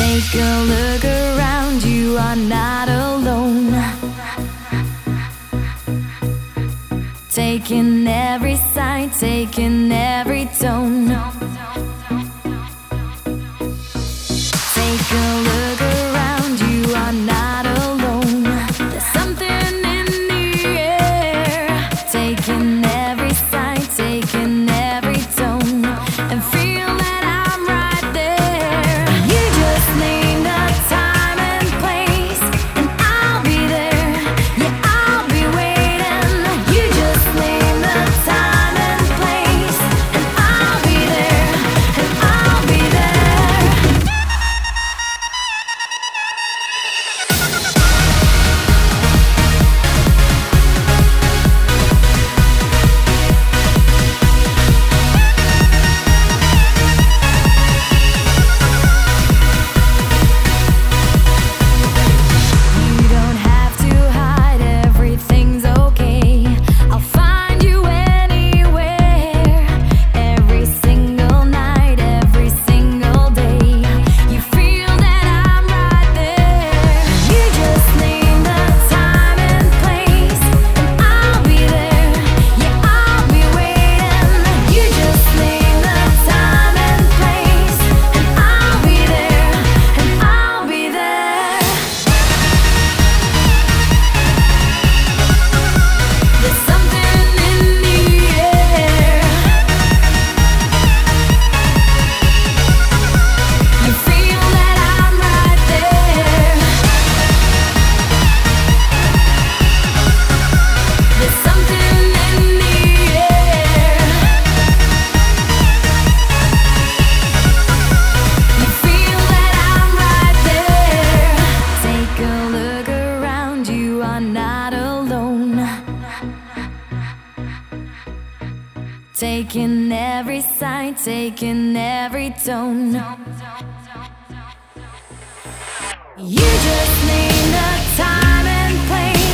Take a look around, you are not alone. Taking every sight, taking every tone. Take a look around, you are not alone. There's something in the air. Taking every sight, taking every tone, and feel that I'm right there. You just need a time and place, and I'll be there. Yeah, I'll be waiting. You just need the time and place, and I'll be there, and I'll be there. You don't have to hide, everything's okay. I'll find you anywhere. Every single night, every single day. You feel that I'm right there. You just need the time and place, and I'll be there. Yeah, I'll be waiting. You just need the time and place, and I'll be there, and I'll be there. There's something in the air. You feel that I'm right there. There's something in the air. You feel that I'm right there. Take a look around, you are not alone. Taking every sight, taking every tone. You just need the time and place,